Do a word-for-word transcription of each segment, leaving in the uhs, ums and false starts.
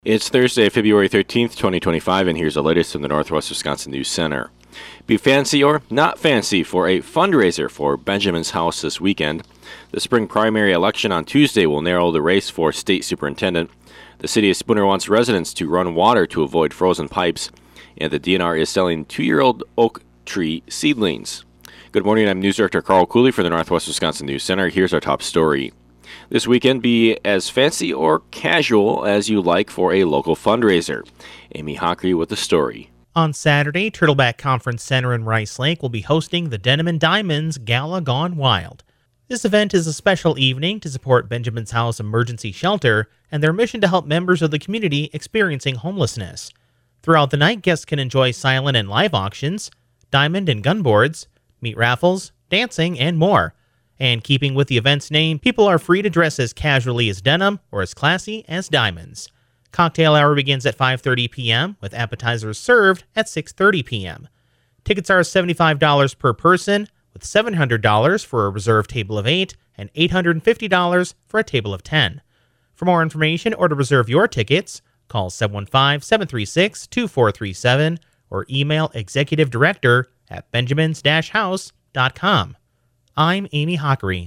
It's Thursday, February thirteenth, twenty twenty-five, and here's the latest from the Northwest Wisconsin News Center. Be fancy or not fancy for a fundraiser for Benjamin's House this weekend. The spring primary election on Tuesday will narrow the race for state superintendent. The city of Spooner wants residents to run water to avoid frozen pipes, and the D N R is selling two-year-old oak tree seedlings. Good morning, I'm News Director Carl Cooley for the Northwest Wisconsin News Center. Here's our top story. This weekend, be as fancy or casual as you like for a local fundraiser. Amy Hockery with the story. On Saturday, Turtleback Conference Center in Rice Lake will be hosting the Denim and Diamonds Gala Gone Wild. This event is a special evening to support Benjamin's House Emergency Shelter and their mission to help members of the community experiencing homelessness. Throughout the night, guests can enjoy silent and live auctions, diamond and gun boards, meat raffles, dancing, and more. And keeping with the event's name, people are free to dress as casually as denim or as classy as diamonds. Cocktail hour begins at five thirty p.m. with appetizers served at six thirty p.m. Tickets are seventy-five dollars per person, with seven hundred dollars for a reserved table of eight and eight hundred fifty dollars for a table of ten. For more information or to reserve your tickets, call seven one five, seven three six, two four three seven or email executive director at benjamins dash house dot com. I'm Amy Hockery.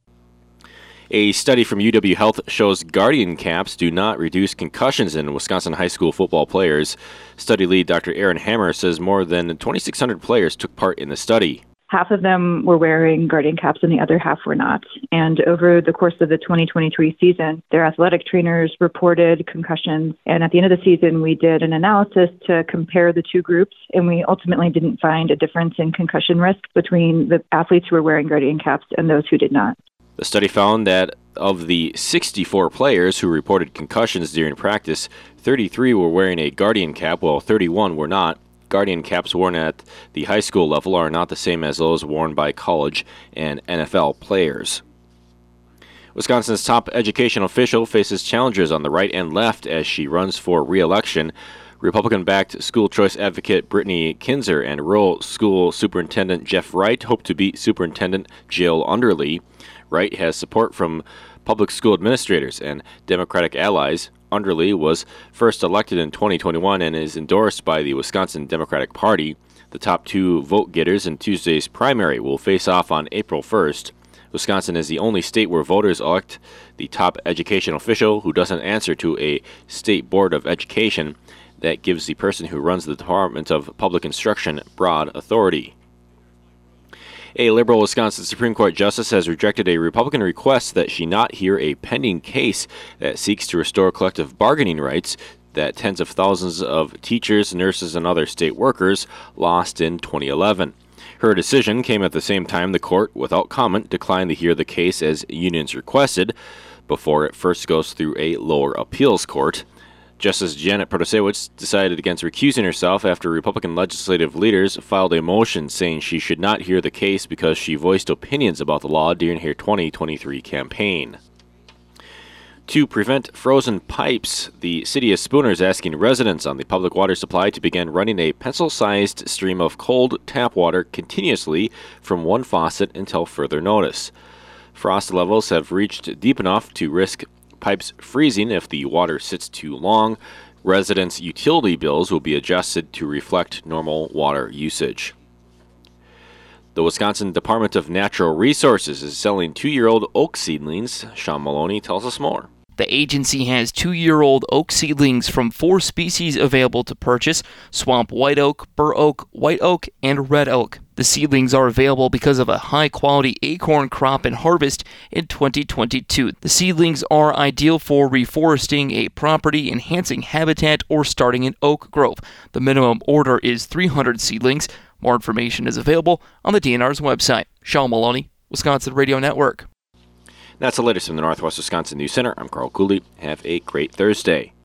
A study from U W Health shows Guardian caps do not reduce concussions in Wisconsin high school football players. Study lead Doctor Aaron Hammer says more than twenty-six hundred players took part in the study. Half of them were wearing Guardian caps and the other half were not. And over the course of the twenty twenty-three season, their athletic trainers reported concussions. And at the end of the season, we did an analysis to compare the two groups, and we ultimately didn't find a difference in concussion risk between the athletes who were wearing Guardian caps and those who did not. The study found that of the sixty-four players who reported concussions during practice, thirty-three were wearing a Guardian cap, while thirty-one were not. Guardian caps worn at the high school level are not the same as those worn by college and N F L players. Wisconsin's top education official faces challenges on the right and left as she runs for re-election. Republican-backed school choice advocate Brittany Kinzer and rural school superintendent Jeff Wright hope to beat Superintendent Jill Underly. Wright has support from public school administrators and Democratic allies. Underly was first elected in twenty twenty-one and is endorsed by the Wisconsin Democratic Party. The top two vote-getters in Tuesday's primary will face off on April first. Wisconsin is the only state where voters elect the top education official who doesn't answer to a state board of education that gives the person who runs the Department of Public Instruction broad authority. A liberal Wisconsin Supreme Court justice has rejected a Republican request that she not hear a pending case that seeks to restore collective bargaining rights that tens of thousands of teachers, nurses, and other state workers lost in twenty eleven. Her decision came at the same time the court, without comment, declined to hear the case as unions requested before it first goes through a lower appeals court. Justice Janet Protasiewicz decided against recusing herself after Republican legislative leaders filed a motion saying she should not hear the case because she voiced opinions about the law during her twenty twenty-three campaign. To prevent frozen pipes, the city of Spooner is asking residents on the public water supply to begin running a pencil-sized stream of cold tap water continuously from one faucet until further notice. Frost levels have reached deep enough to risk pipes freezing if the water sits too long. Residents' utility bills will be adjusted to reflect normal water usage. The Wisconsin Department of Natural Resources is selling two-year-old oak seedlings. Sean Maloney tells us more. The agency has two-year-old oak seedlings from four species available to purchase: swamp white oak, bur oak, white oak, and red oak. The seedlings are available because of a high-quality acorn crop and harvest in twenty twenty-two. The seedlings are ideal for reforesting a property, enhancing habitat, or starting an oak grove. The minimum order is three hundred seedlings. More information is available on the D N R's website. Sean Maloney, Wisconsin Radio Network. That's the latest from the Northwest Wisconsin News Center. I'm Carl Cooley. Have a great Thursday.